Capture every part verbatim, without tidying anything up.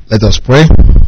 Let us pray.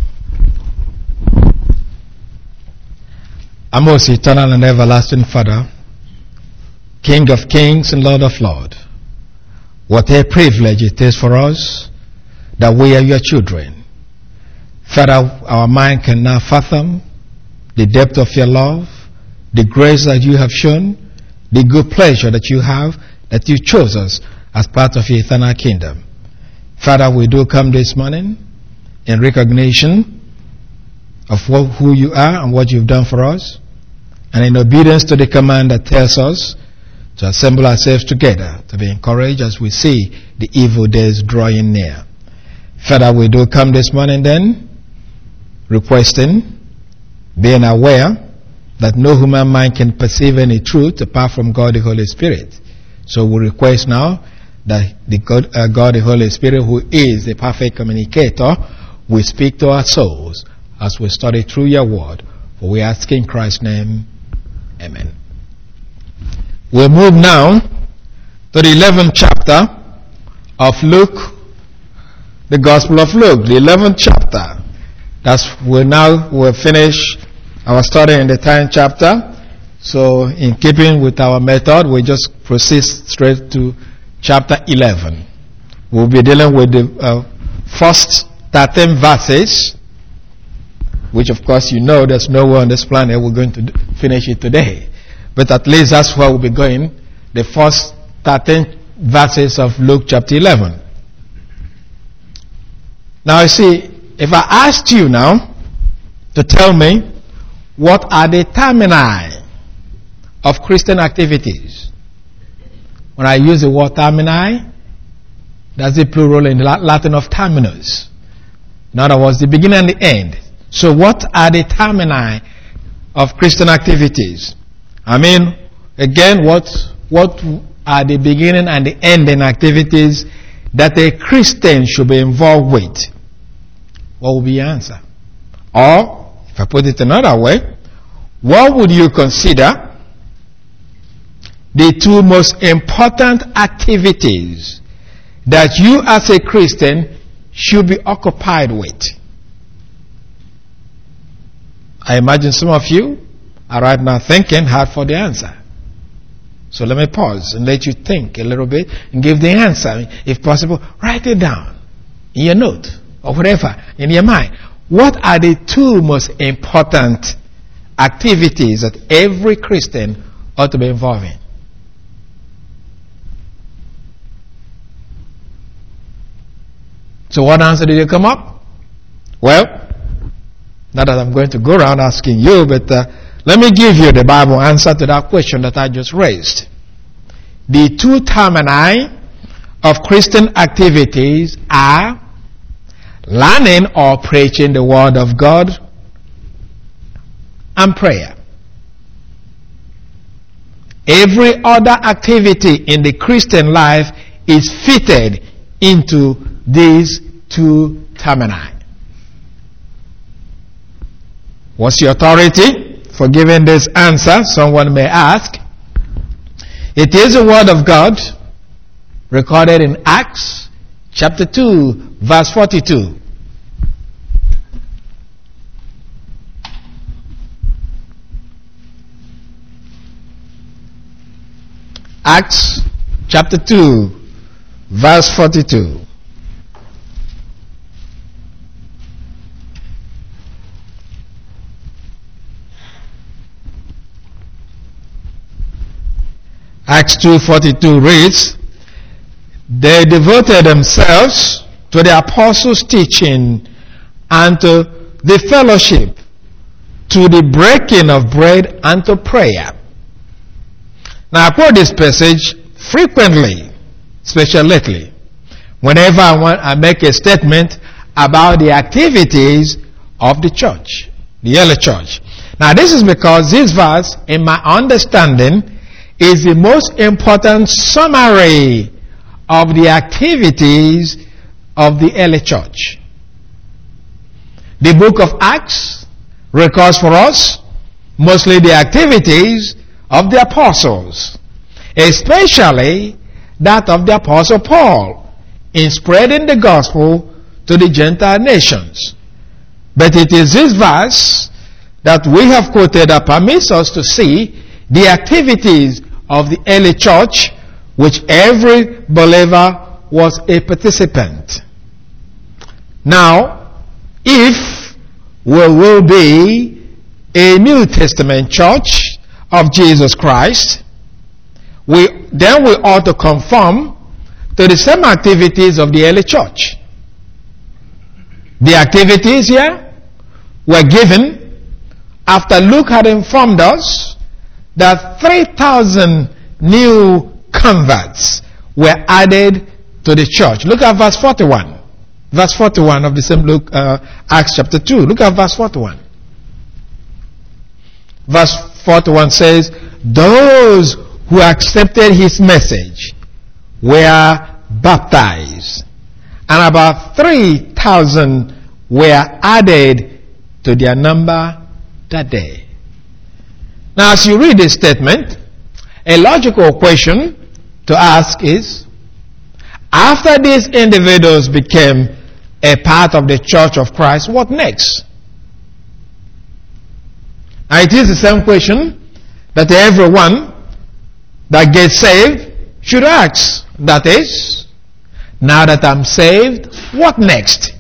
Our most eternal and everlasting Father, King of kings and Lord of lords, what a privilege it is for us that we are your children. Father, our mind can now fathom the depth of your love, the grace that you have shown, the good pleasure that you have, that you chose us as part of your eternal kingdom. Father, we do come this morning in recognition of what, who you are and what you've done for us, and in obedience to the command that tells us to assemble ourselves together, to be encouraged as we see the evil days drawing near. Father, we do come this morning then, requesting, being aware that no human mind can perceive any truth apart from God the Holy Spirit. So we request now that the God, uh, God the Holy Spirit, who is the perfect communicator, will speak to our souls as we study through your word. For we ask in Christ's name, amen. We'll move now to the eleventh chapter of Luke, the Gospel of Luke, the eleventh chapter. That's we now we'll finish our study in the tenth chapter. So in keeping with our method, we just proceed straight to chapter eleven. We'll be dealing with the uh, first thirteen verses, which of course you know there's nowhere on this planet we're going to do, finish it today. But at least that's where we'll be going, the first thirteen verses of Luke chapter eleven. Now you see, if I asked you now to tell me what are the termini of Christian activities. When I use the word termini, that's the plural in Latin of terminus. In other words, the beginning and the end. So what are the termini of Christian activities? I mean, again, what, what are the beginning and the ending activities that a Christian should be involved with? What would be your answer? Or, if I put it another way, what would you consider the two most important activities that you as a Christian should be occupied with? I imagine some of you are right now thinking hard for the answer. So let me pause and let you think a little bit and give the answer. If possible, write it down in your note or whatever in your mind. What are the two most important activities that every Christian ought to be involved in? So what answer did you come up? Well, not that I'm going to go around asking you, but uh, let me give you the Bible answer to that question that I just raised. The two termini of Christian activities are learning or preaching the Word of God and prayer. Every other activity in the Christian life is fitted into these two termini. What's your authority for giving this answer? Someone may ask. It is the Word of God recorded in Acts chapter two, verse forty-two. Acts chapter two, verse forty-two. Acts two forty-two reads, they devoted themselves to the apostles' teaching and to the fellowship, to the breaking of bread and to prayer. Now I quote this passage frequently, especially lately, whenever I want I make a statement about the activities of the church, the early church. Now this is because this verse, in my understanding, is the most important summary of the activities of the early church. The book of Acts records for us mostly the activities of the apostles, especially that of the apostle Paul in spreading the gospel to the Gentile nations. But it is this verse that we have quoted that permits us to see the activities of the early church, which every believer was a participant. Now, if we will be a New Testament church of Jesus Christ, we then we ought to conform to the same activities of the early church. The activities here were given after Luke had informed us that three thousand new converts were added to the church. Look at verse forty-one. Verse forty-one of the same Luke, uh, Acts chapter two. Look at verse forty-one. Verse forty-one says, those who accepted his message were baptized, and about three thousand were added to their number that day. Now, as you read this statement, a logical question to ask is, after these individuals became a part of the church of Christ, what next? Now, it is the same question that everyone that gets saved should ask. That is, now that I'm saved, what next?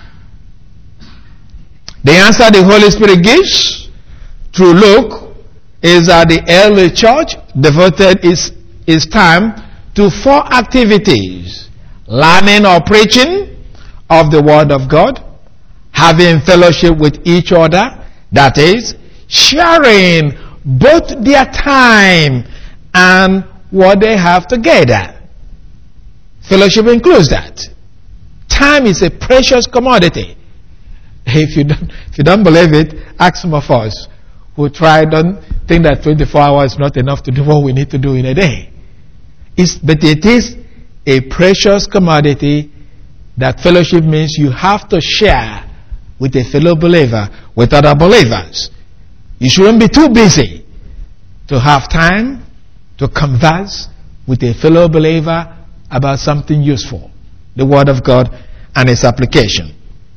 The answer the Holy Spirit gives through Luke is that the early church devoted its, its time to four activities: learning or preaching of the Word of God, having fellowship with each other, that is, sharing both their time and what they have together. Fellowship includes that. Time is a precious commodity. If you don't, if you don't believe it, ask some of us who try, don't think that twenty-four hours is not enough to do what we need to do in a day. It's, but it is a precious commodity. That fellowship means you have to share with a fellow believer, with other believers. You shouldn't be too busy to have time to converse with a fellow believer about something useful, the Word of God and its application.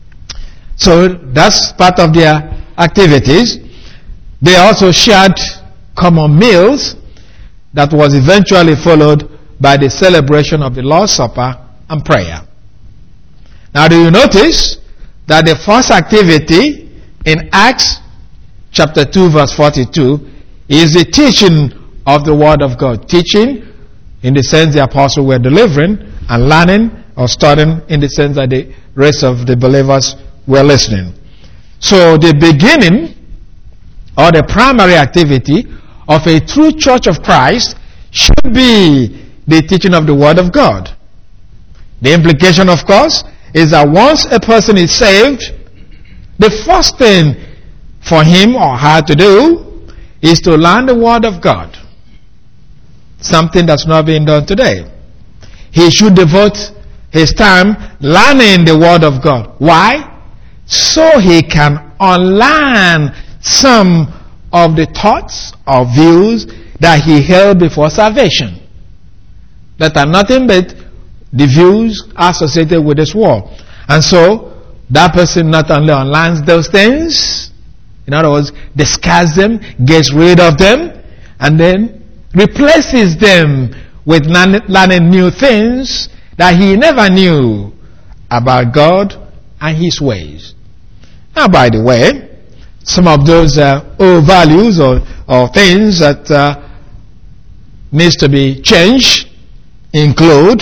So that's part of their activities. They also shared common meals that was eventually followed by the celebration of the Lord's Supper and prayer. Now, do you notice that the first activity in Acts chapter two verse forty-two is the teaching of the Word of God? Teaching in the sense the apostles were delivering, and learning or studying in the sense that the rest of the believers were listening. So the beginning or the primary activity of a true church of Christ should be the teaching of the Word of God. The implication, of course, is that once a person is saved, the first thing for him or her to do is to learn the Word of God. Something that's not being done today. He should devote his time learning the Word of God. Why? So he can unlearn some of the thoughts or views that he held before salvation, that are nothing but the views associated with this world. And so that person not only unlearns those things, in other words, discards them, gets rid of them, and then replaces them with learning new things that he never knew about God and his ways. Now, by the way, some of those uh, old values or, or things that uh, needs to be changed include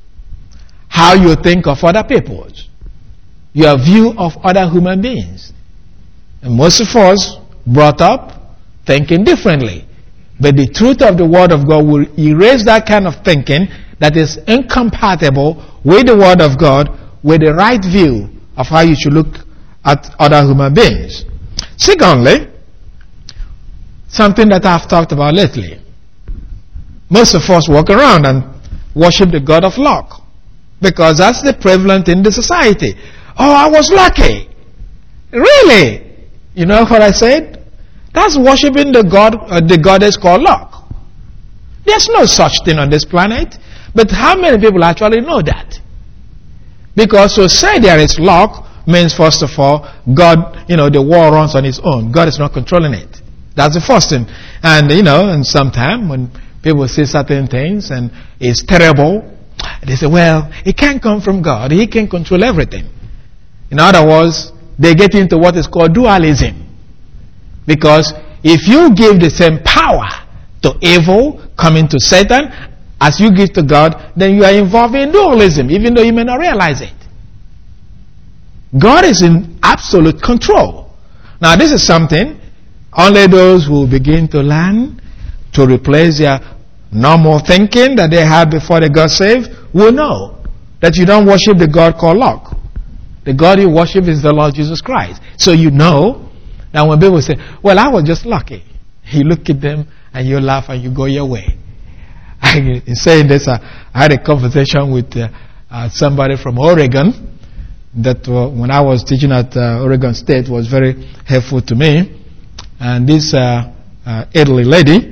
how you think of other people, your view of other human beings. And most of us brought up thinking differently. But the truth of the Word of God will erase that kind of thinking that is incompatible with the Word of God, with the right view of how you should look at other human beings. Secondly, something that I've talked about lately. Most of us walk around and worship the God of luck, because that's the prevalent in the society. Oh, I was lucky. Really? You know what I said? That's worshiping the God, uh, the goddess called luck. There's no such thing on this planet. But how many people actually know that? Because to say there is luck means, first of all, God, you know, the war runs on its own. God is not controlling it. That's the first thing. And, you know, and sometimes when people say certain things and it's terrible, they say, well, it can't come from God. He can control everything. In other words, they get into what is called dualism. Because if you give the same power to evil coming to Satan as you give to God, then you are involved in dualism, even though you may not realize it. God is in absolute control. Now, this is something only those who begin to learn to replace their normal thinking that they had before they got saved will know that you don't worship the God called luck. The God you worship is the Lord Jesus Christ. So you know that when people say, well, I was just lucky, you look at them and you laugh and you go your way. In saying this, I, I had a conversation with uh, uh, somebody from Oregon that uh, when I was teaching at uh, Oregon State was very helpful to me. And this uh, uh, elderly lady,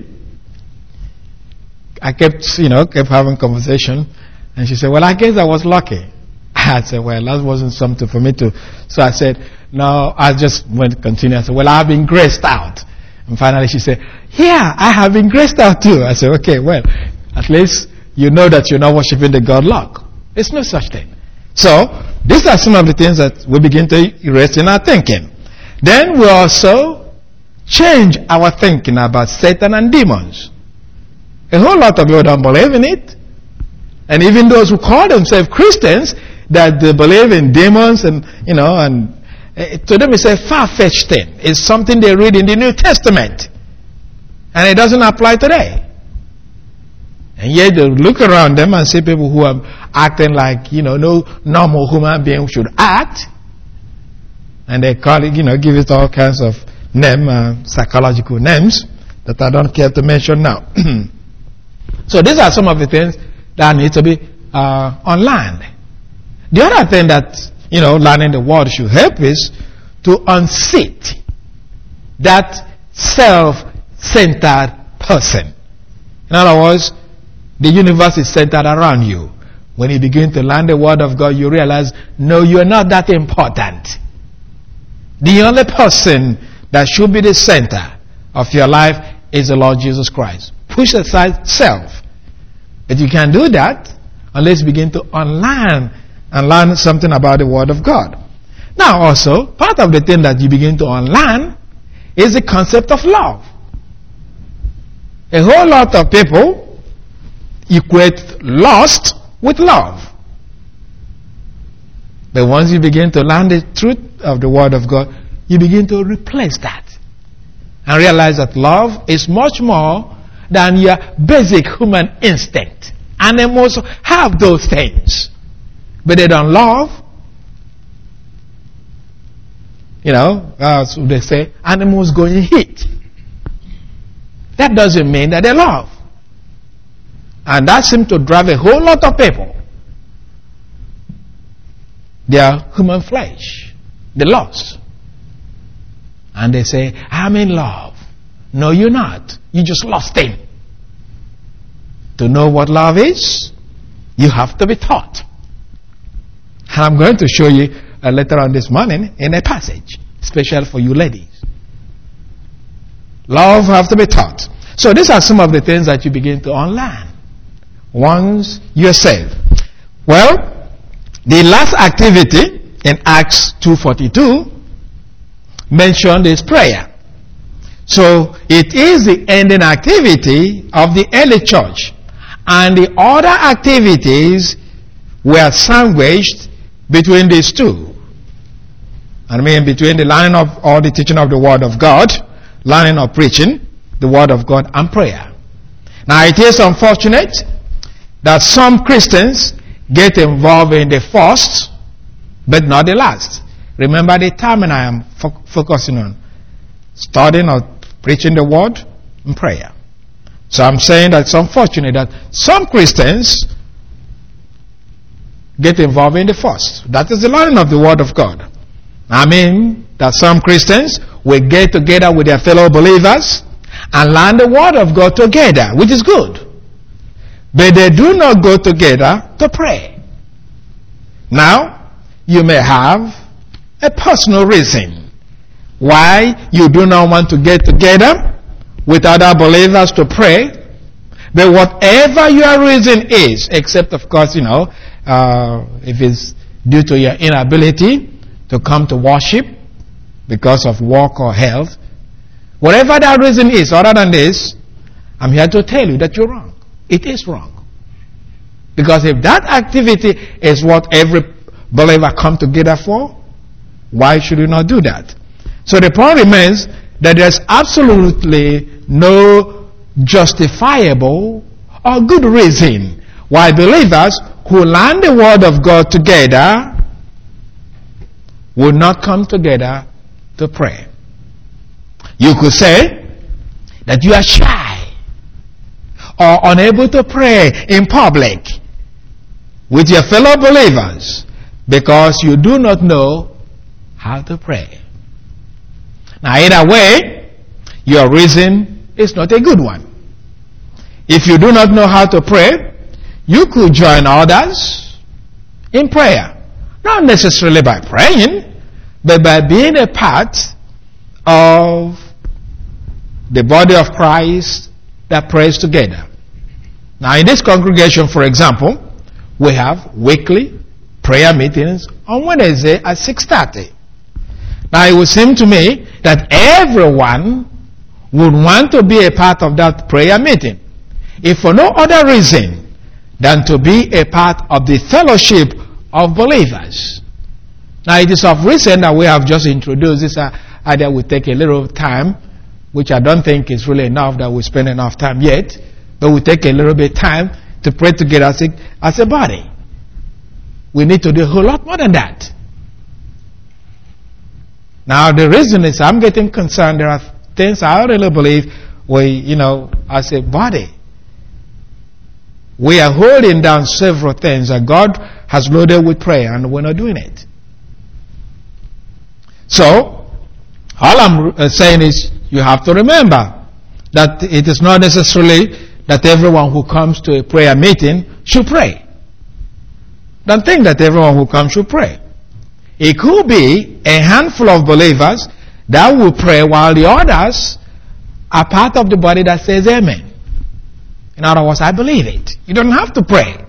I kept, you know, kept having conversation, and she said, well, I guess I was lucky. I said, well, that wasn't something for me to. So I said, no, I just went to continue. I said, well, I've been graced out. And finally she said, yeah, I have been graced out too. I said, okay, well, at least you know that you're not worshiping the God luck. There's no such thing. So, these are some of the things that we begin to erase in our thinking. Then we also change our thinking about Satan and demons. A whole lot of people don't believe in it. And even those who call themselves Christians, that they believe in demons and, you know, and uh, to them it's a far-fetched thing. It's something they read in the New Testament. And it doesn't apply today. And yet they look around them and see people who are acting like, you know, no normal human being should act. And they call it, you know, give it all kinds of name, uh, psychological names that I don't care to mention now. So these are some of the things that need to be uh, unlearned. The other thing that, you know, learning the word should help is to unseat that self-centered person. In other words, the universe is centered around you. When you begin to learn the word of God, you realize, no, you're not that important. The only person that should be the center of your life is the Lord Jesus Christ. Push aside self. But you can't do that unless you begin to unlearn and learn something about the word of God. Now also, part of the thing that you begin to unlearn is the concept of love. A whole lot of people equate lust with love. But once you begin to learn the truth of the word of God, you begin to replace that and realize that love is much more than your basic human instinct. Animals have those things, but they don't love. You know, as they say, animals go in heat. That doesn't mean that they love. And that seems to drive a whole lot of people. They are human flesh. They lust. And they say, I'm in love. No, you're not. You just lost him. To know what love is, you have to be taught. And I'm going to show you uh, later on this morning in a passage, special for you ladies. Love has to be taught. So these are some of the things that you begin to unlearn once you're saved. Well, the last activity in Acts two forty-two mentioned is prayer. So it is the ending activity of the early church. And the other activities were sandwiched between these two. I mean, between the learning of all the teaching of the Word of God, learning of preaching the Word of God, and prayer. Now, it is unfortunate that some Christians get involved in the first, but not the last. Remember the term I am fo- focusing on. Studying or preaching the Word and prayer. So I'm saying that it's unfortunate that some Christians get involved in the first. That is the learning of the Word of God. I mean that some Christians will get together with their fellow believers and learn the Word of God together, which is good. But they do not go together to pray. Now, you may have a personal reason why you do not want to get together with other believers to pray. But whatever your reason is, except of course, you know, uh, if it's due to your inability to come to worship because of work or health, whatever that reason is, other than this, I'm here to tell you that you're wrong. It is wrong. Because if that activity is what every believer come together for, why should you not do that? So the point remains that there's absolutely no justifiable or good reason why believers who learn the Word of God together would not come together to pray. You could say that you are shy or unable to pray in public with your fellow believers because you do not know how to pray. Now, either way, your reason is not a good one. If you do not know how to pray, you could join others in prayer. Not necessarily by praying, but by being a part of the body of Christ that prays together. Now, in this congregation, for example, we have weekly prayer meetings on Wednesday at six thirty. Now, it would seem to me that everyone would want to be a part of that prayer meeting, if for no other reason than to be a part of the fellowship of believers. Now, it is of reason that we have just introduced this uh, idea. Will take a little time, which I don't think is really enough that we spend enough time yet, but we take a little bit time to pray together as a, as a body. We need to do a whole lot more than that. Now, the reason is I'm getting concerned. There are things I really believe we, you know, as a body, we are holding down several things that God has loaded with prayer, and we're not doing it. So, all I'm saying is you have to remember that it is not necessarily that everyone who comes to a prayer meeting should pray. Don't think that everyone who comes should pray. It could be a handful of believers that will pray while the others are part of the body that says amen. In other words, I believe it. You don't have to pray.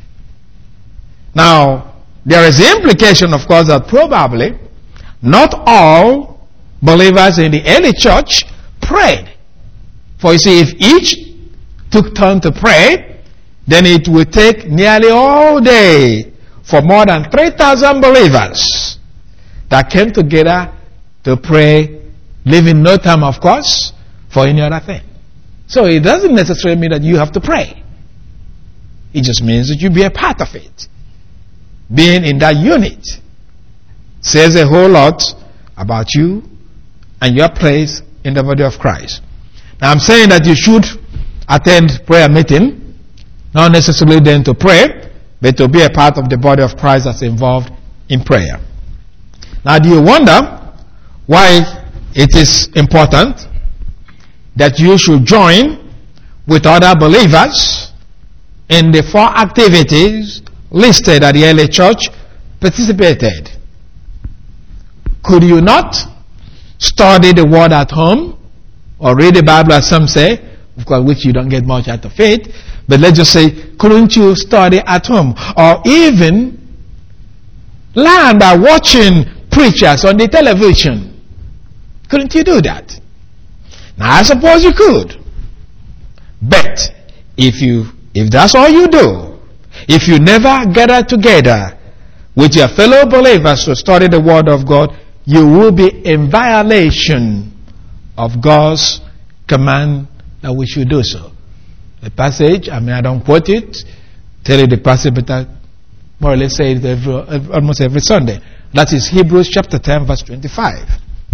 Now, there is the implication, of course, that probably not all believers in the early church prayed. For you see, if each took turn to pray, then it would take nearly all day for more than three thousand believers that came together to pray, leaving no time, of course, for any other thing. So it doesn't necessarily mean that you have to pray. It just means that you be a part of it. Being in that unit says a whole lot about you and your place in the body of Christ. Now, I'm saying that you should attend prayer meeting, not necessarily then to pray, but to be a part of the body of Christ that's involved in prayer. Now, do you wonder why it is important that you should join with other believers in the four activities listed that the early church participated? Could you not study the word at home or read the Bible, as some say, of course, which you don't get much out of it, but let's just say, couldn't you study at home or even learn by watching preachers on the television? Couldn't you do that? Now, I suppose you could. But if you if that's all you do, if you never gather together with your fellow believers to study the Word of God, you will be in violation of God's command that we should do so. The passage, I mean, I don't quote it, tell you the passage, but I more or less say it every, almost every Sunday. That is Hebrews chapter ten, verse twenty-five.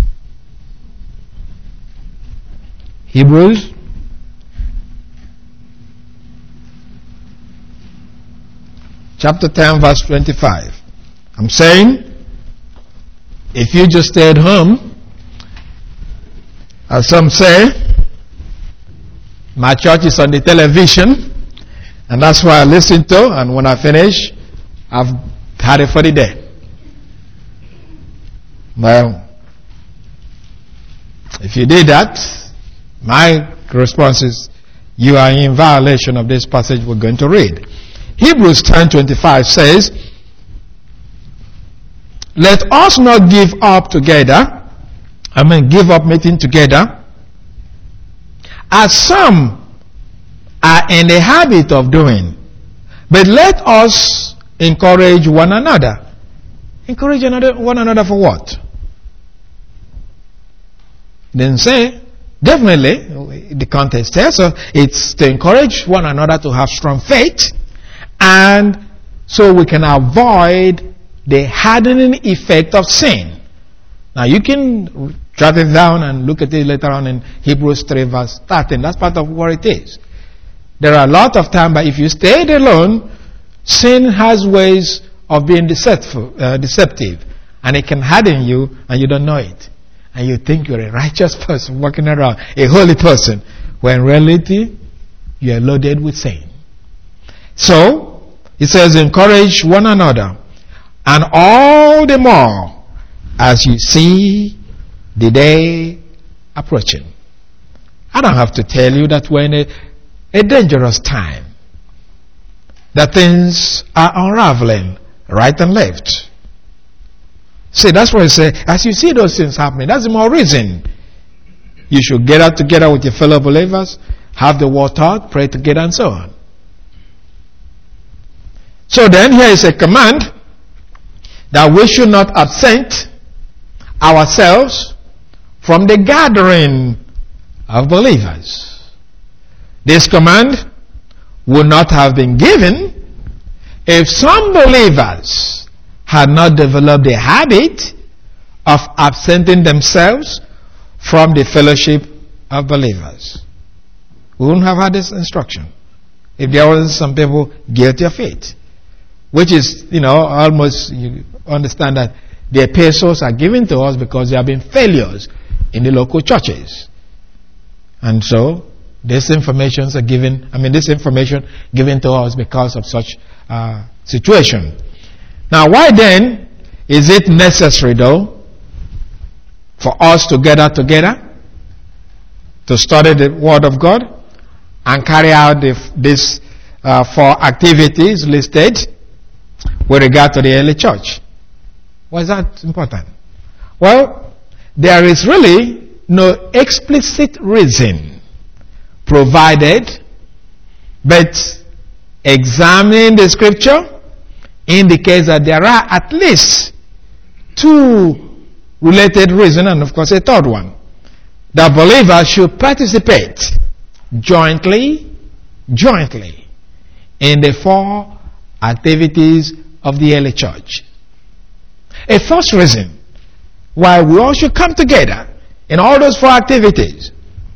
Hebrews chapter ten, verse twenty-five. I'm saying, if you just stay at home, as some say, my church is on the television, and that's why I listen to, and when I finish, I've had it for the day. Well, if you did that, my response is you are in violation of this passage we're going to read. Hebrews ten twenty-five says, let us not give up together, I mean give up meeting together, as some are in the habit of doing, but let us encourage one another. Encourage another, one another for what? Then say, definitely, the context there, so it's to encourage one another to have strong faith, and so we can avoid the hardening effect of sin. Now you can jot it down and look at it later on in Hebrews three verse thirteen. That's part of what it is. There are a lot of times, but if you stayed alone, sin has ways of being deceptive, uh, deceptive, and it can harden you, and you don't know it. And you think you're a righteous person walking around, a holy person, when in reality, you are loaded with sin. So, it says, encourage one another, and all the more as you see the day approaching. I don't have to tell you that we're in a, a dangerous time, that things are unraveling right and left. See, that's why I say, as you see those things happening, that's the more reason you should get out together with your fellow believers, have the word taught, pray together, and so on. So then, here is a command that we should not absent ourselves from the gathering of believers. This command would not have been given if some believers had not developed the habit of absenting themselves from the fellowship of believers. We wouldn't have had this instruction if there wasn't some people guilty of it. Which is, you know, almost, you understand that the epistles are given to us because there have been failures in the local churches. And so, these informations are given, I mean, this information given to us because of such uh, situation. Now, why then is it necessary, though, for us to gather together to study the Word of God and carry out the, this uh, four activities listed with regard to the early church? Why is that important? Well, there is really no explicit reason provided, but examining the scripture indicates that there are at least two related reasons, and of course a third one, that believers should participate jointly, jointly in the four activities of the early church. A first reason why we all should come together in all those four activities.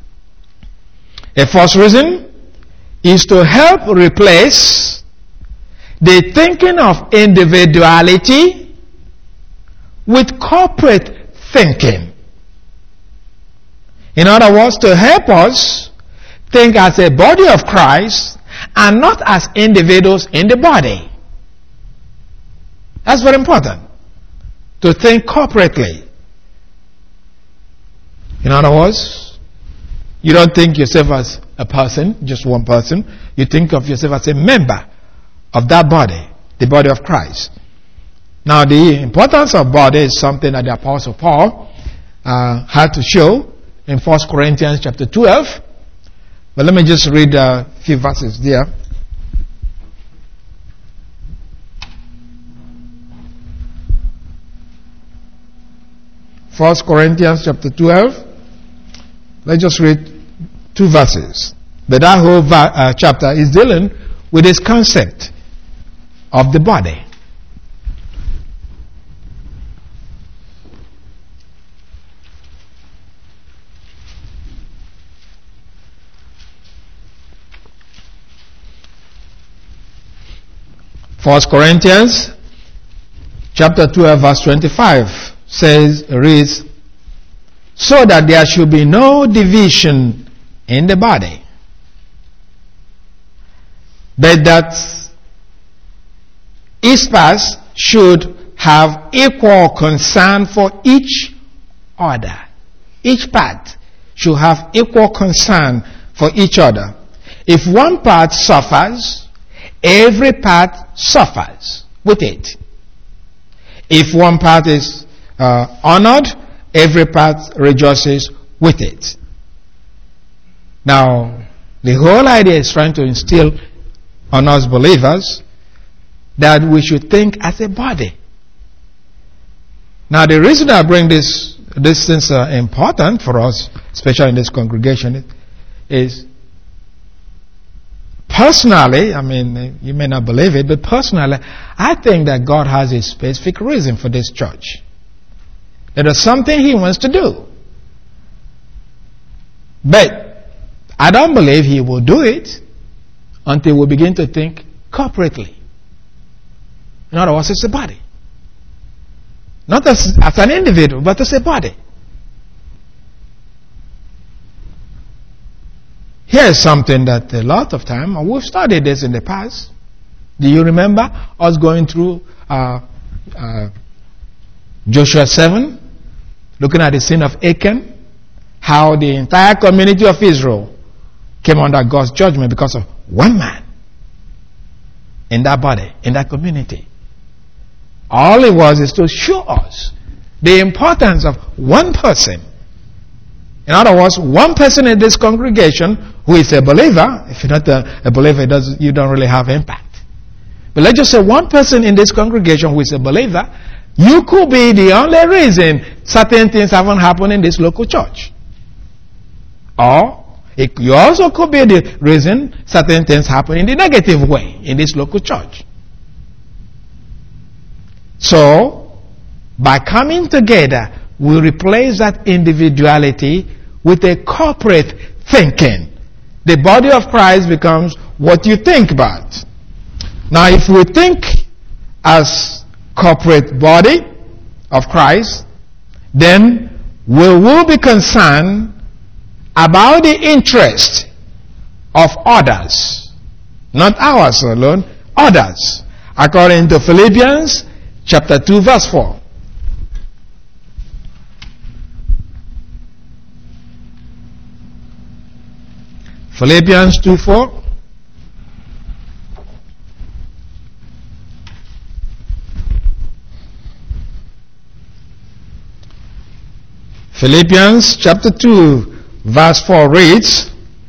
A first reason is to help replace the thinking of individuality with corporate thinking. In other words, to help us think as a body of Christ and not as individuals in the body. That's very important. To think corporately. In other words, you don't think yourself as a person, just one person. You think of yourself as a member of that body, the body of Christ. Now, the importance of body is something that the Apostle Paul uh, had to show in First Corinthians chapter twelve. But let me just read a few verses there. First Corinthians chapter twelve. Let's just read two verses. But that whole va- uh, chapter is dealing with this concept of the body. First Corinthians chapter twelve verse twenty-five says, reads, so that there should be no division in the body, but that each part should have equal concern for each other. Each part should have equal concern for each other. If one part suffers, every part suffers with it. If one part is uh, honored, every part rejoices with it. Now, the whole idea is trying to instill on us believers that we should think as a body. Now, the reason I bring this, these things are important for us, especially in this congregation, is personally, I mean, you may not believe it, but personally, I think that God has a specific reason for this church. There is something He wants to do. But I don't believe He will do it until we begin to think corporately. In other words, it's a body. Not as, as an individual, but as a body. Here's something that a lot of time, and we've studied this in the past. Do you remember us going through uh, uh, Joshua seven, looking at the sin of Achan, how the entire community of Israel came under God's judgment because of one man in that body, in that community. All it was is to show us the importance of one person. In other words, one person in this congregation who is a believer. If you're not a, a believer, it does, you don't really have impact. But let's just say one person in this congregation who is a believer, you could be the only reason certain things haven't happened in this local church. Or it, you also could be the reason certain things happen in the negative way in this local church. So, by coming together, we replace that individuality with a corporate thinking. The body of Christ becomes what you think about. Now, if we think as corporate body of Christ, then we will be concerned about the interest of others. Not ours alone, others. According to Philippians chapter two, verse four. Philippians two four. Philippians chapter two, verse four reads,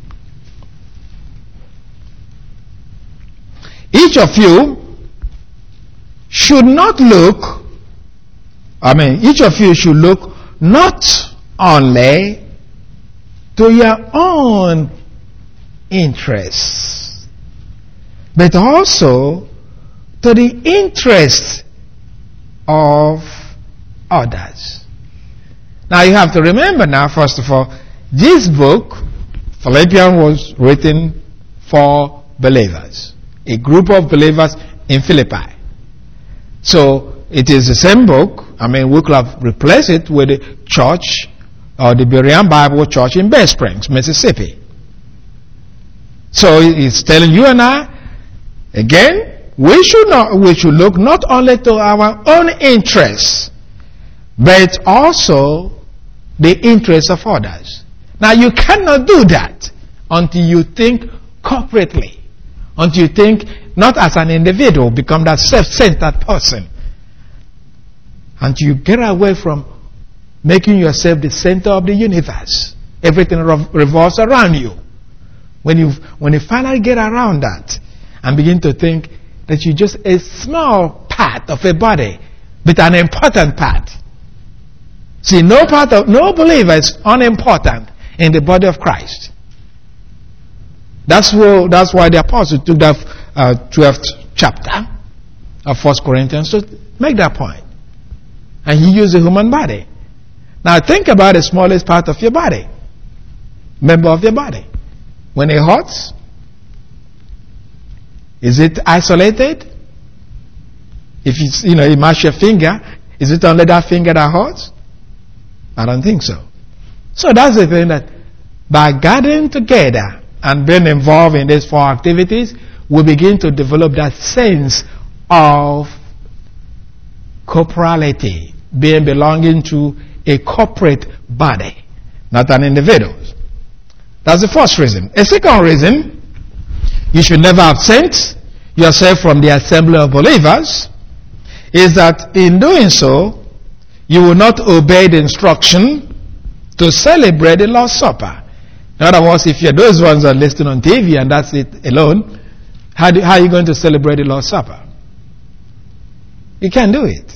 each of you should not look, I mean, each of you should look not only to your own interests, but also to the interests of others. Now you have to remember now, first of all, this book, Philippians, was written for believers, a group of believers in Philippi. So it is the same book. I mean, we could have replaced it with the church or the Berean Bible Church in Bay Springs, Mississippi. So it's telling you and I, again, we should not, we should look not only to our own interests, but also the interests of others. Now you cannot do that until you think corporately, until you think not as an individual, become that self-centered person, until you get away from making yourself the center of the universe. Everything revolves around you. When you when you finally get around that and begin to think that you're just a small part of a body, but an important part. See, no part of no believer is unimportant in the body of Christ. That's why that's why the apostle took that uh, twelfth chapter of First Corinthians to make that point, and he used the human body. Now think about the smallest part of your body, member of your body. When it hurts, is it isolated? If you, you know, you mash your finger, is it only that finger that hurts? I don't think so. So that's the thing, that by gathering together and being involved in these four activities, we begin to develop that sense of corporality, being belonging to a corporate body, not an individual. That's the first reason. A second reason, you should never absent yourself from the assembly of believers, is that in doing so, you will not obey the instruction to celebrate the Lord's Supper. In other words, if you're those ones that are listening on T V and that's it alone, how, do, how are you going to celebrate the Lord's Supper? You can't do it.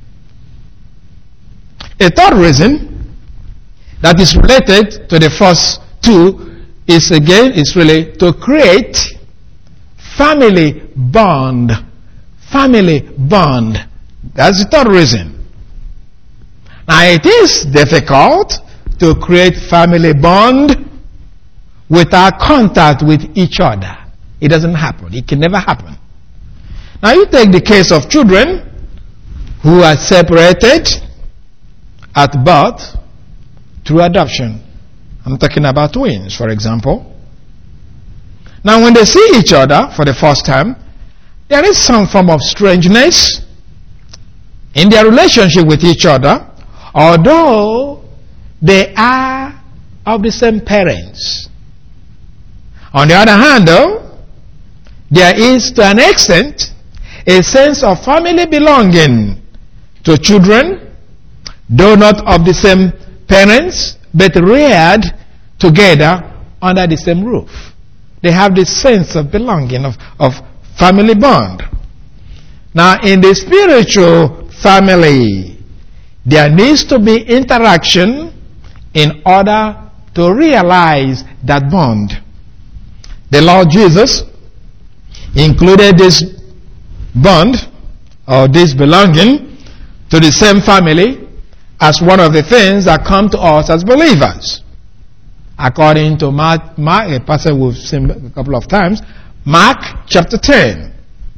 A third reason that is related to the first two is again, is really to create family bond. Family bond. That's the third reason. Now it is difficult to create family bond without contact with each other. It doesn't happen. It can never happen. Now you take the case of children who are separated at birth through adoption. I'm talking about twins, for example. Now when they see each other for the first time, there is some form of strangeness in their relationship with each other, although they are of the same parents. On the other hand, though, there is to an extent a sense of family belonging to children, though not of the same parents, but reared together under the same roof. They have this sense of belonging, of, of family bond. Now, in the spiritual family, there needs to be interaction in order to realize that bond. The Lord Jesus included this bond or this belonging to the same family as one of the things that come to us as believers. According to Mark, Mark a passage we've seen a couple of times, Mark chapter ten.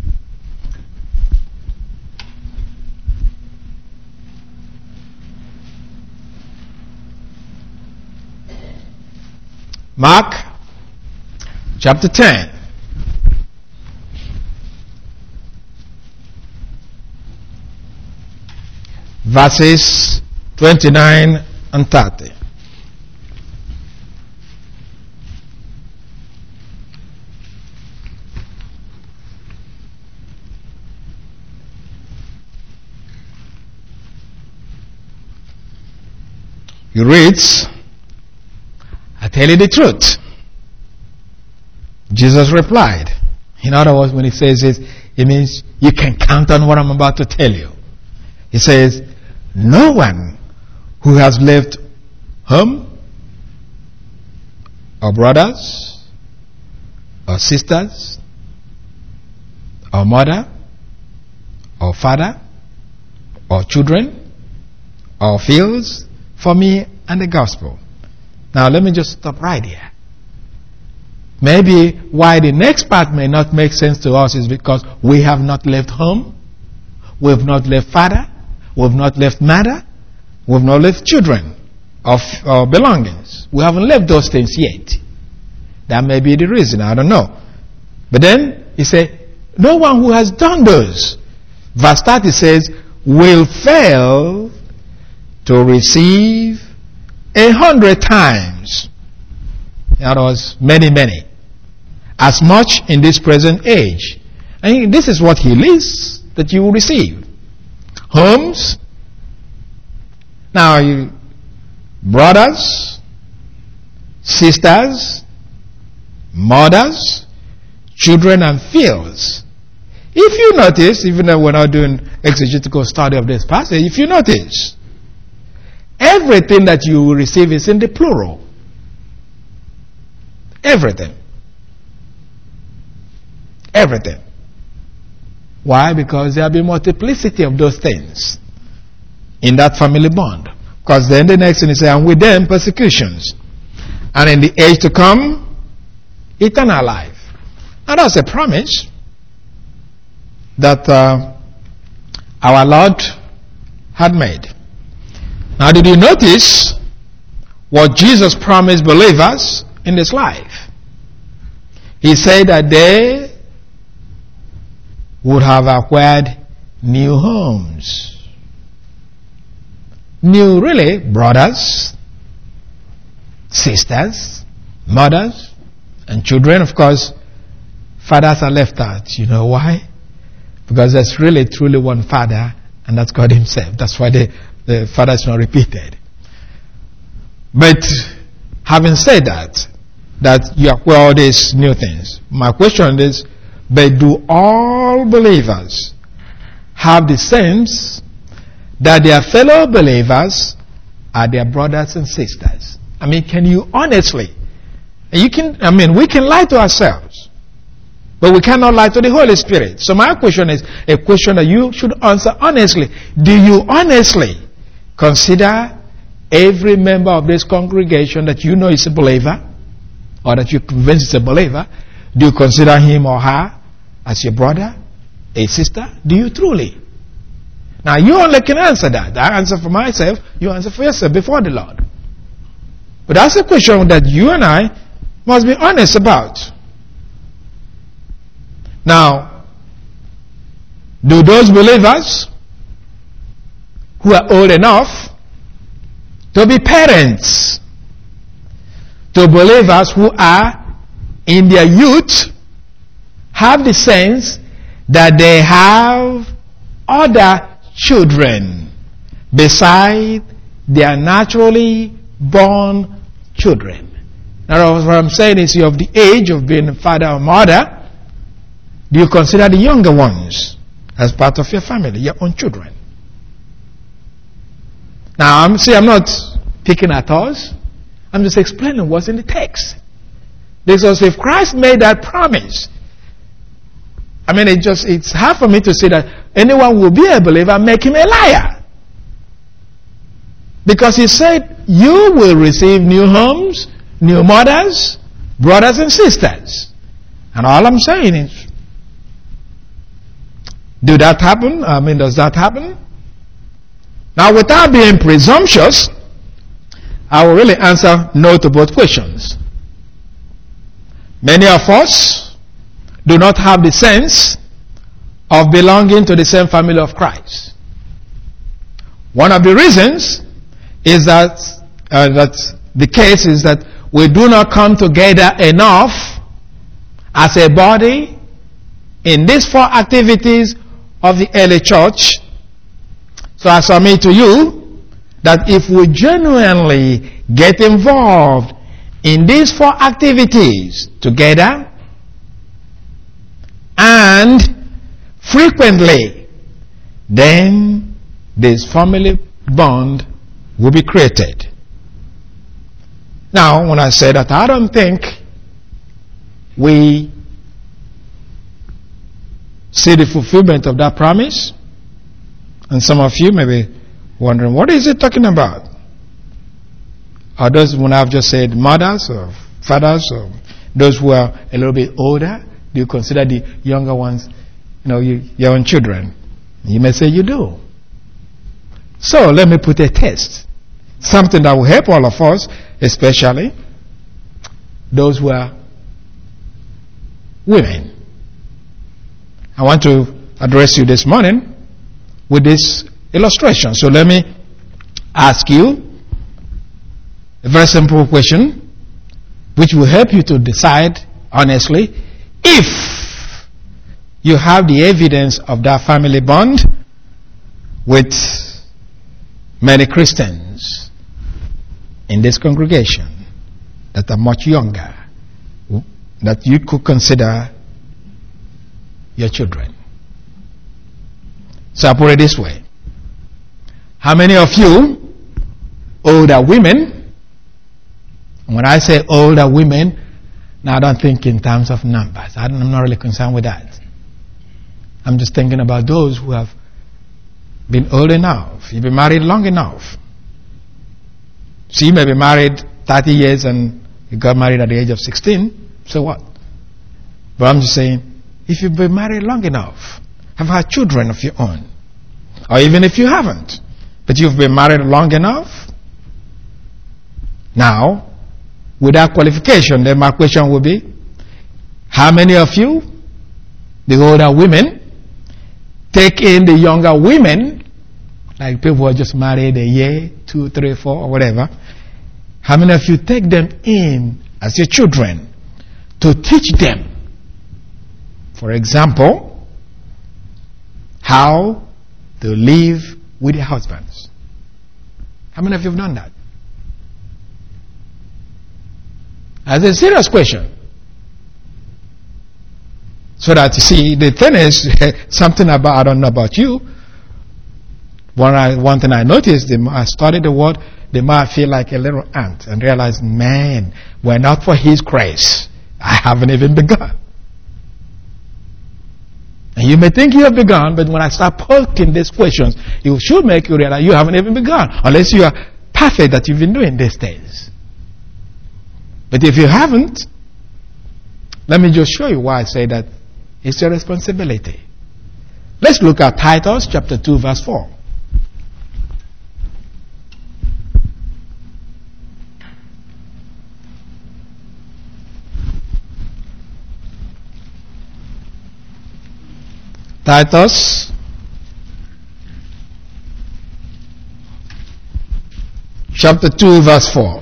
Mark chapter ten. Verses twenty-nine and thirty. He reads, I tell you the truth. Jesus replied. In other words, when he says this, it means you can count on what I'm about to tell you. He says, no one who has left home, or brothers, or sisters, or mother, or father, or children, or fields, for me and the gospel. Now let me just stop right here. Maybe why the next part may not make sense to us is because we have not left home, we have not left father, we have not left mother, we have not left children of our belongings. We haven't left those things yet. That may be the reason, I don't know. But then he said, no one who has done those, verse thirty says, will fail to receive a hundred times. In other words, many, many. As much in this present age. And this is what he lists that you will receive. Homes. Now, you, brothers, sisters, mothers, children, and fields. If you notice, even though we're not doing exegetical study of this passage, if you notice, everything that you will receive is in the plural. Everything. Everything. Why? Because there will be multiplicity of those things in that family bond. Because then the next thing is, and with them persecutions. And in the age to come, eternal life. Now that's a promise that uh, our Lord had made. Now did you notice what Jesus promised believers in this life? He said that they would have acquired new homes. knew really brothers, sisters, mothers, and children. Of course, fathers are left out. You know why? Because there's really truly one Father, and that's God Himself. That's why the, the Father is not repeated. But having said that, that you acquire all these new things, my question is, but do all believers have the sense that their fellow believers are their brothers and sisters? I mean, can you honestly, you can, I mean, we can lie to ourselves, but we cannot lie to the Holy Spirit. So my question is a question that you should answer honestly. Do you honestly consider every member of this congregation that you know is a believer, or that you're convinced is a believer? Do you consider him or her as your brother, a sister? Do you truly? Now you only can answer that. I answer for myself, you answer for yourself before the Lord. But that's a question that you and I must be honest about. Now, do those believers who are old enough to be parents to believers who are in their youth have the sense that they have other children beside their naturally born children? Now, what I'm saying is, you're of the age of being a father or mother. Do you consider the younger ones as part of your family, your own children? Now, I'm see, I'm not picking at us. I'm just explaining what's in the text. Because if Christ made that promise, I mean, it just it's hard for me to say that anyone will be a believer, make him a liar. Because He said, you will receive new homes, new mothers, brothers and sisters. And all I'm saying is, do that happen? I mean, does that happen? Now, without being presumptuous, I will really answer no to both questions. Many of us do not have the sense of belonging to the same family of Christ. One of the reasons is that, uh, that the case is that we do not come together enough as a body in these four activities of the early church. So I submit to you that if we genuinely get involved in these four activities together and frequently, then this family bond will be created. Now, when I say that, I don't think we see the fulfillment of that promise. And some of you may be wondering, what is it talking about? Are those, when I've just said mothers or fathers or those who are a little bit older, do you consider the younger ones, you know, you, your own children? You may say you do. So let me put a test. Something that will help all of us, especially those who are women. I want to address you this morning with this illustration. So let me ask you a very simple question, which will help you to decide honestly if you have the evidence of that family bond with many Christians in this congregation that are much younger, that you could consider your children. So I put it this way. How many of you older women, when I say older women, now I don't think in terms of numbers. I'm not really concerned with that. I'm just thinking about those who have been old enough. You've been married long enough. So you may be married thirty years and you got married at the age of sixteen. So what? But I'm just saying, if you've been married long enough, have had children of your own, or even if you haven't, but you've been married long enough, now, with that qualification, then my question will be, how many of you, the older women, take in the younger women like people who are just married a year, two, three, four, or whatever. How many of you take them in as your children to teach them, for example, how to live with their husbands? How many of you have done that? That's a serious question. So that, you see, the thing is, something about, I don't know about you, one, I, one thing I noticed, the more I studied the word, the more I feel like a little ant and realize, man, we're not for His grace. I haven't even begun. And you may think you have begun, but when I start poking these questions, it should make you realize you haven't even begun, unless you are perfect that you've been doing these things. But if you haven't, let me just show you why I say that it's your responsibility. Let's look at Titus chapter two, verse four. Titus chapter two, verse four.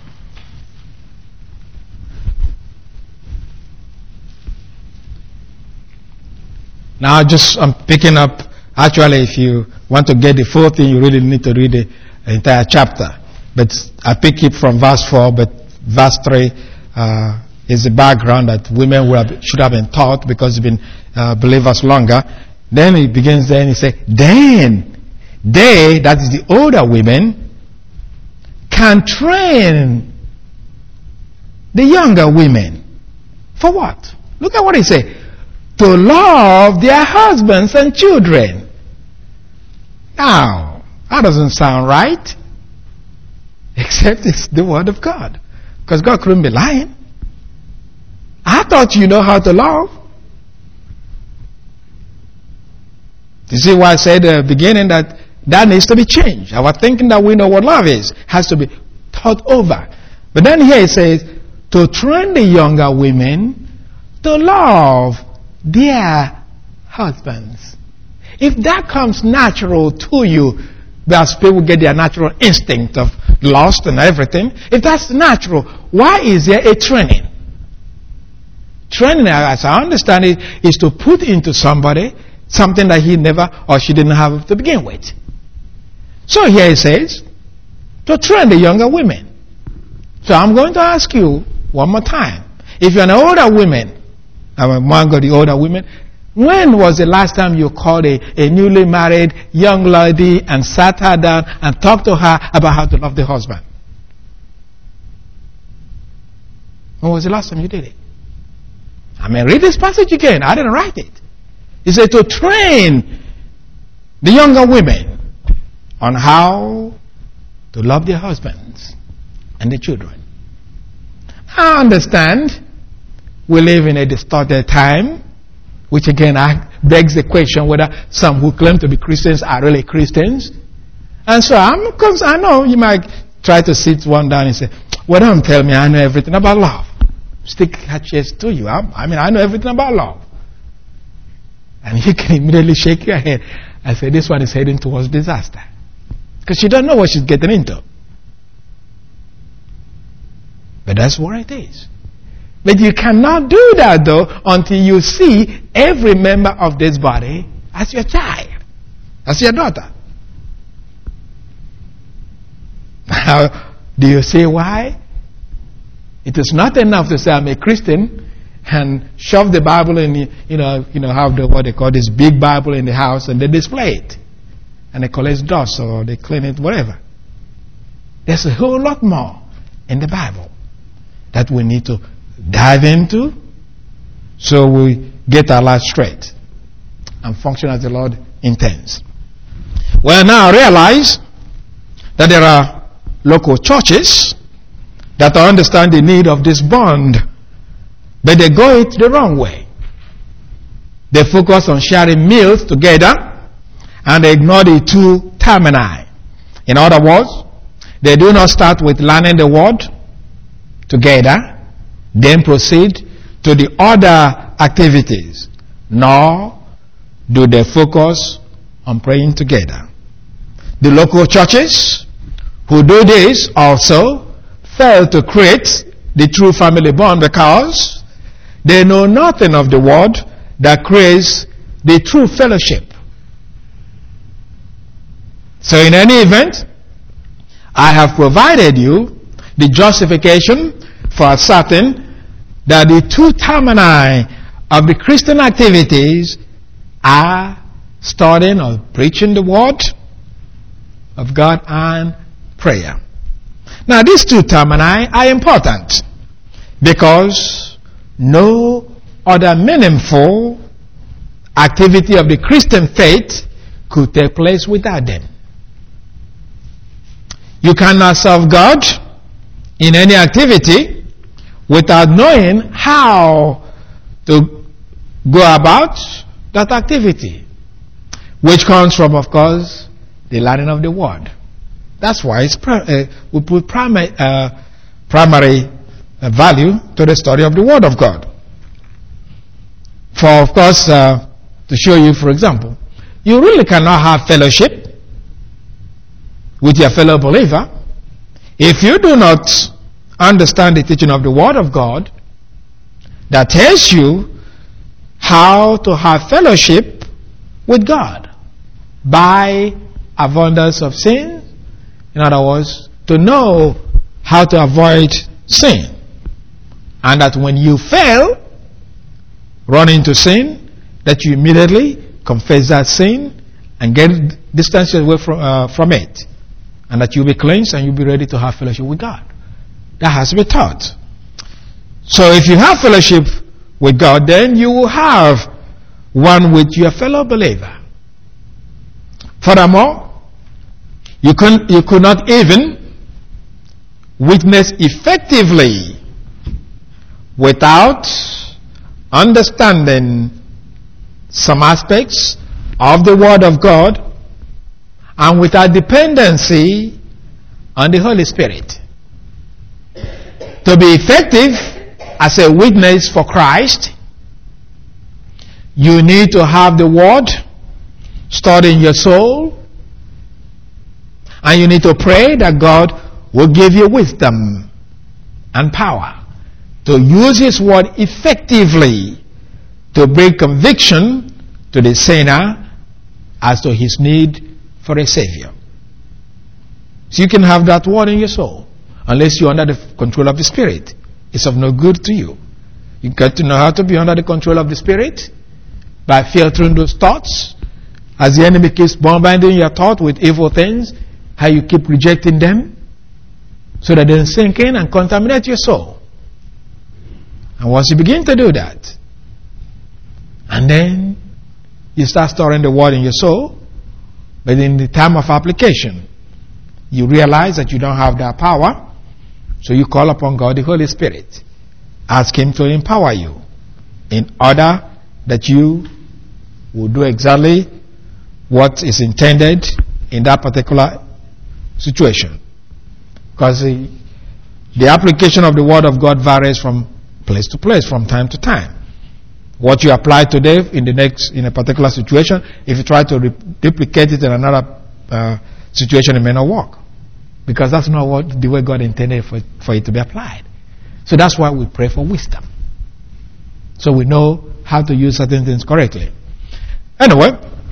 Now, just I'm picking up. Actually, if you want to get the full thing, you really need to read the entire chapter. But I pick it from verse four. But verse three uh, is the background that women would have, should have been taught because they've been uh, believers longer. Then it begins. Then he says, "Then they, that is the older women, can train the younger women for what? Look at what he says." To love their husbands and children. Now, that doesn't sound right. Except it's the word of God. Because God couldn't be lying. I thought you know how to love. You see why I said at the beginning that that needs to be changed. Our thinking that we know what love is has to be thought over. But then here it says, to train the younger women to love their husbands. If that comes natural to you, because people get their natural instinct of lust and everything, if that's natural, why is there a training? Training, as I understand it, is to put into somebody something that he never or she didn't have to begin with. So here it says, to train the younger women. So I'm going to ask you one more time. If you're an older woman, I'm among the older women, when was the last time you called a, a newly married young lady and sat her down and talked to her about how to love the husband? When was the last time you did it? I mean, read this passage again. I didn't write it. He said to train the younger women on how to love their husbands and their children. I understand we live in a distorted time, which again begs the question whether some who claim to be Christians are really Christians. And so I'm, cause I know you might try to sit one down and say, well, don't tell me I know everything about love. Stick her chest to you. I, I mean, I know everything about love. And you can immediately shake your head and say, this one is heading towards disaster. Because she doesn't know what she's getting into. But that's what it is. But you cannot do that, though, until you see every member of this body as your child, as your daughter. Now, do you see why? It is not enough to say I'm a Christian and shove the Bible in, you know, you know, have the, what they call this big Bible in the house and they display it. And they collect dust or they clean it, whatever. There's a whole lot more in the Bible that we need to dive into so we get our life straight and function as the Lord intends. Well, now realize that there are local churches that understand the need of this bond, but they go it the wrong way. They focus on sharing meals together and they ignore the two termini. In other words, they do not start with learning the word together, then proceed to the other activities, nor do they focus on praying together. The local churches who do this also fail to create the true family bond because they know nothing of the word that creates the true fellowship. So in any event, I have provided you the justification for asserting that the two termini of the Christian activities are studying or preaching the word of God and prayer. Now these two termini are important because no other meaningful activity of the Christian faith could take place without them. You cannot serve God in any activity without knowing how to go about that activity, which comes from, of course, the learning of the word. That's why it's uh, we put primary, uh, primary uh, value to the study of the word of God. For, of course, uh, to show you, for example, you really cannot have fellowship with your fellow believer if you do not understand the teaching of the word of God that tells you how to have fellowship with God by avoidance of sin. In other words, to know how to avoid sin. And that when you fail, run into sin, that you immediately confess that sin and get distance away from, uh, from it. And that you'll be cleansed and you'll be ready to have fellowship with God. That has to be taught. So if you have fellowship with God, then you will have one with your fellow believer. Furthermore, you, can, you could not even witness effectively without understanding some aspects of the Word of God and without dependency on the Holy Spirit. To be effective as a witness for Christ, you need to have the Word stored in your soul, and you need to pray that God will give you wisdom and power to use His Word effectively to bring conviction to the sinner as to his need for a Savior. So you can have that Word in your soul unless you're under the control of the Spirit. It's of no good to you. You got to know how to be under the control of the Spirit by filtering those thoughts. As the enemy keeps bombarding your thought with evil things, how you keep rejecting them so that they sink in and contaminate your soul. And once you begin to do that, and then you start storing the Word in your soul, but in the time of application, you realize that you don't have that power, so you call upon God, the Holy Spirit. Ask Him to empower you in order that you will do exactly what is intended in that particular situation. Because the, the application of the Word of God varies from place to place, from time to time. What you apply today in the next, in a particular situation, if you try to re- duplicate it in another uh, situation, it may not work. Because that's not what the way God intended for, for it to be applied. So that's why we pray for wisdom. So we know how to use certain things correctly. Anyway,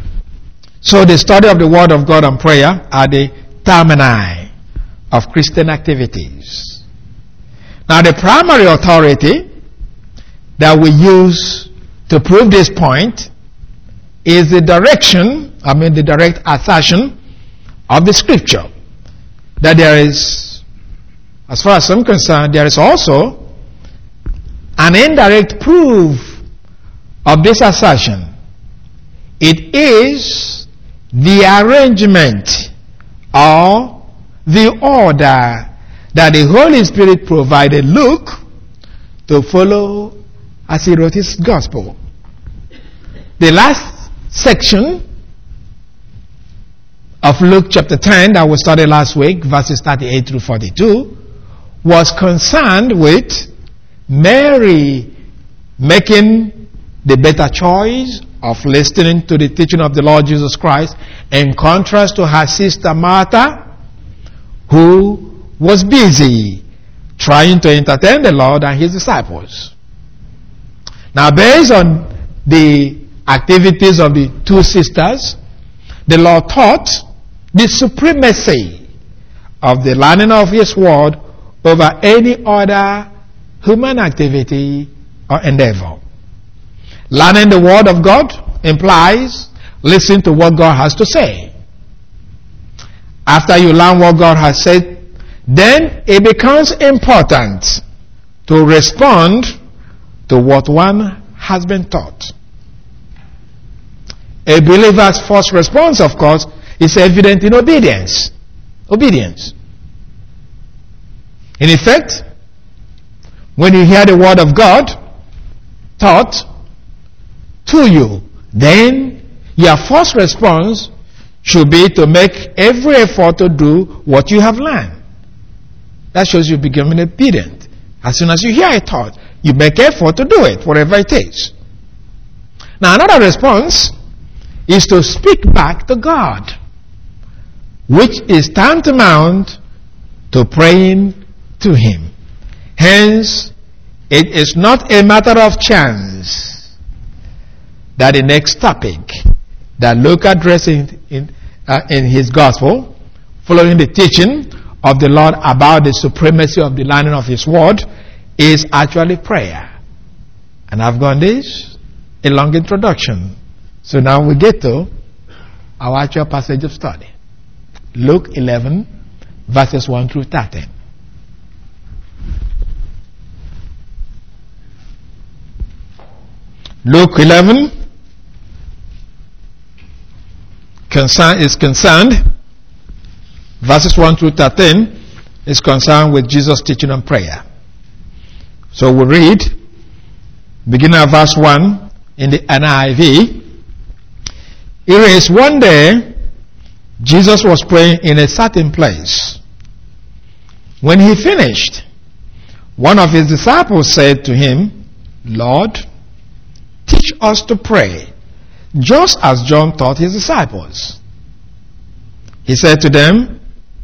so the study of the Word of God and prayer are the termini of Christian activities. Now the primary authority that we use to prove this point is the direction, I mean the direct assertion of the Scripture. That there is, as far as I'm concerned, there is also an indirect proof of this assertion. It is the arrangement or the order that the Holy Spirit provided Luke to follow as he wrote his gospel. The last section of Luke chapter ten that we studied last week, verses thirty-eight through forty-two, was concerned with Mary making the better choice of listening to the teaching of the Lord Jesus Christ, in contrast to her sister Martha, who was busy trying to entertain the Lord and his disciples. Now, based on the activities of the two sisters, the Lord taught the supremacy of the learning of his word over any other human activity or endeavor. Learning the word of God implies listening to what God has to say. After you learn what God has said, then it becomes important to respond to what one has been taught. A believer's first response, of course, is evident in obedience. Obedience. In effect, when you hear the word of God taught to you, then your first response should be to make every effort to do what you have learned. That shows you becoming obedient. As soon as you hear it taught, you make effort to do it, whatever it is. Now, another response is to speak back to God, which is tantamount to praying to him. Hence, it is not a matter of chance that the next topic that Luke addressed in, in, uh, in his gospel, following the teaching of the Lord about the supremacy of the learning of his word, is actually prayer. And I've gone this a long introduction. So now we get to our actual passage of study. Luke eleven, verses one through thirteen. Luke eleven concern, is concerned, verses one through thirteen is concerned with Jesus' teaching on prayer. So we read, beginning at verse one in the N I V. Here is one day, Jesus was praying in a certain place. When he finished, one of his disciples said to him, Lord, teach us to pray, just as John taught his disciples. He said to them,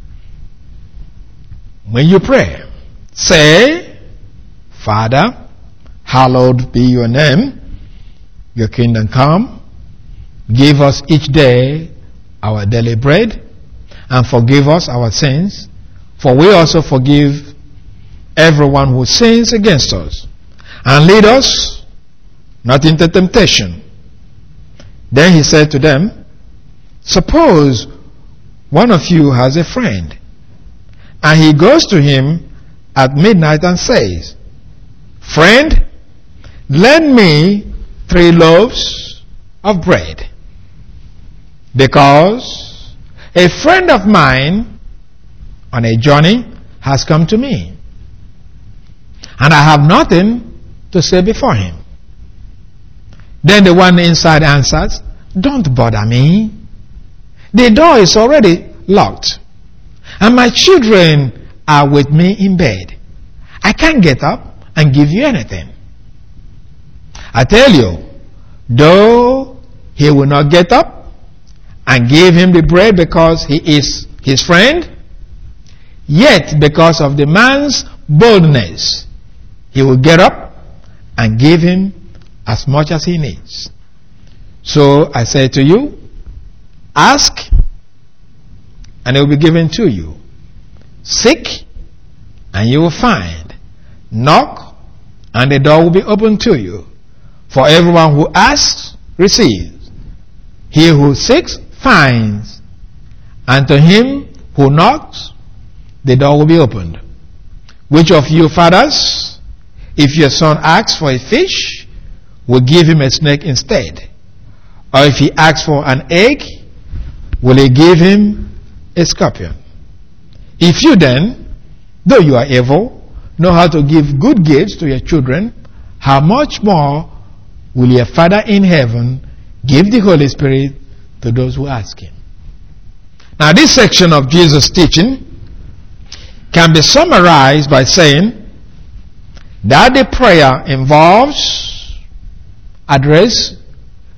when you pray, say, Father, hallowed be your name, your kingdom come, give us each day our daily bread, and forgive us our sins, for we also forgive everyone who sins against us. And lead us not into temptation. Then he said to them, suppose one of you has a friend, and he goes to him at midnight and says, friend, lend me three loaves of bread, because a friend of mine on a journey has come to me, and I have nothing to say before him. Then the one inside answers, don't bother me. The door is already locked, and my children are with me in bed. I can't get up and give you anything. I tell you, though he will not get up and give him the bread because he is his friend, yet because of the man's boldness, he will get up and give him as much as he needs. So I say to you, ask and it will be given to you. Seek and you will find. Knock and the door will be opened to you. For everyone who asks, receives. He who seeks, finds. And to him who knocks, the door will be opened. Which of you fathers, if your son asks for a fish, will give him a snake instead? Or if he asks for an egg, will he give him a scorpion? If you then, though you are evil, know how to give good gifts to your children, how much more will your Father in heaven give the Holy Spirit to those who ask him? Now, this section of Jesus' teaching can be summarized by saying that the prayer involves address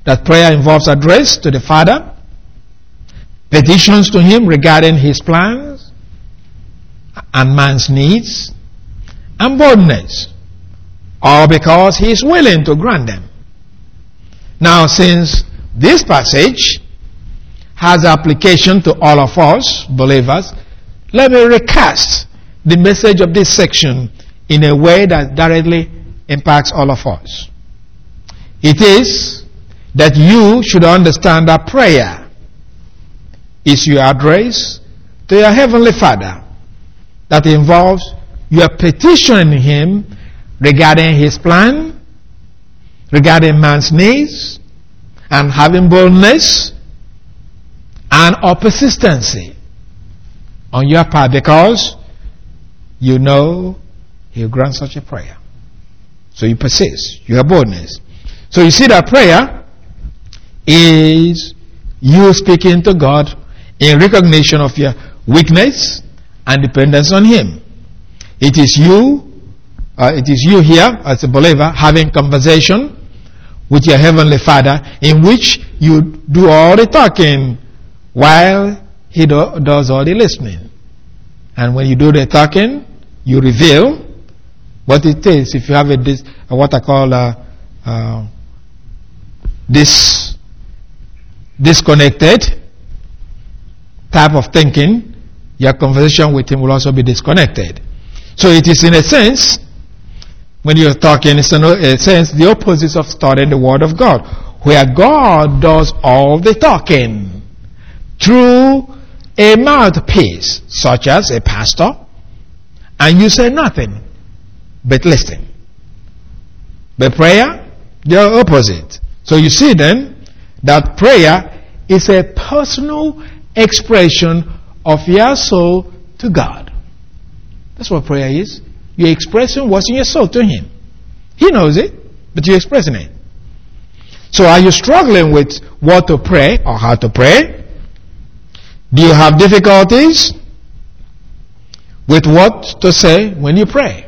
that prayer involves address to the Father, petitions to Him regarding His plans and man's needs, and boldness, all because He is willing to grant them. Now, since this passage has application to all of us, believers, let me recast the message of this section in a way that directly impacts all of us. It is that you should understand that prayer is your address to your Heavenly Father, that involves your petitioning Him regarding His plan, regarding man's needs, and having boldness and or persistency on your part, because you know He'll grant such a prayer. So you persist, you have boldness. So you see that prayer is you speaking to God in recognition of your weakness and dependence on Him. It is you, uh, it is you here as a believer having conversation with your Heavenly Father, in which you do all the talking while He do, does all the listening. And when you do the talking, you reveal what it is. If you have a dis, uh, what I call a, uh, this disconnected type of thinking, your conversation with Him will also be disconnected. So it is, in a sense, when you're talking, it's in a sense the opposite of studying the Word of God, where God does all the talking through a mouthpiece, such as a pastor, and you say nothing but listen. But prayer, they are opposite. So you see then that prayer is a personal expression of your soul to God. That's what prayer is. You're expressing what's in your soul to Him. He knows it, but you're expressing it. So are you struggling with what to pray or how to pray? Do you have difficulties with what to say when you pray?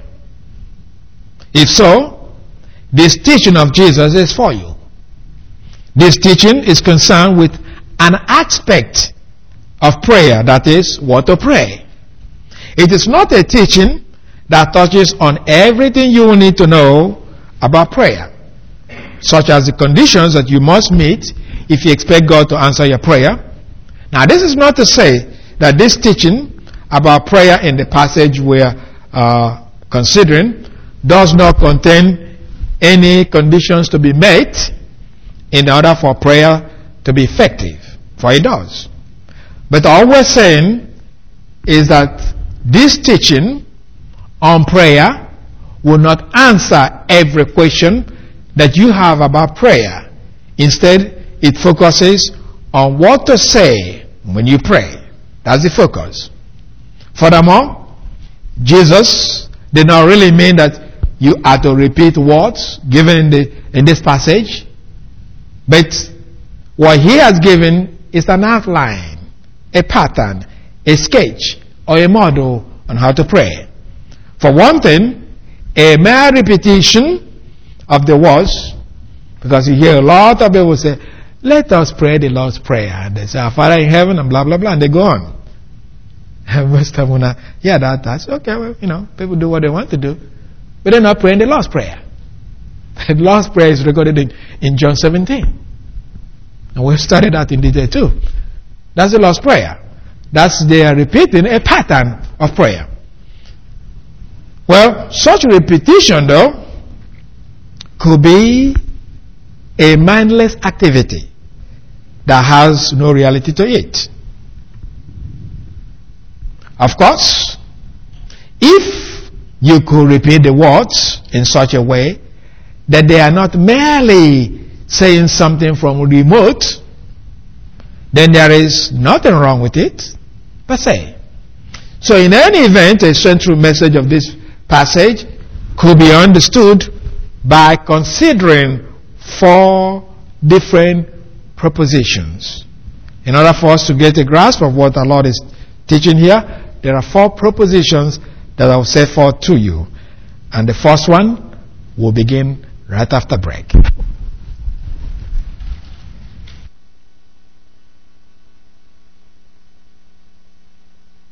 If so, this teaching of Jesus is for you. This teaching is concerned with an aspect of prayer, that is, what to pray. It is not a teaching that touches on everything you will need to know about prayer, such as the conditions that you must meet if you expect God to answer your prayer. Now, this is not to say that this teaching about prayer in the passage we are uh, considering does not contain any conditions to be met in order for prayer to be effective, for it does. But all we're saying is that this teaching on prayer will not answer every question that you have about prayer. Instead, it focuses on what to say when you pray. That's the focus. Furthermore, Jesus did not really mean that you are to repeat words given in, the, in this passage, but what He has given is an outline, a pattern, a sketch, or a model on how to pray. For one thing, a mere repetition of the words, because you hear a lot of people say, let us pray the Lord's Prayer. And they say, our Father in heaven, and blah, blah, blah, and they go on. And most of them, yeah, that, that's okay, well, you know, people do what they want to do. But they're not praying the Lord's Prayer. The Lord's Prayer is recorded in, in John seventeen. And we've studied that in detail too. That's the Lord's Prayer. That's, they are repeating a pattern of prayer. Well, such repetition, though, could be a mindless activity that has no reality to it. Of course, if you could repeat the words in such a way that they are not merely saying something from remote, then there is nothing wrong with it per se. So in any event, a central message of this passage could be understood by considering four different propositions. In order for us to get a grasp of what our Lord is teaching here, there are four propositions that I will set forth to you. And the first one will begin right after break.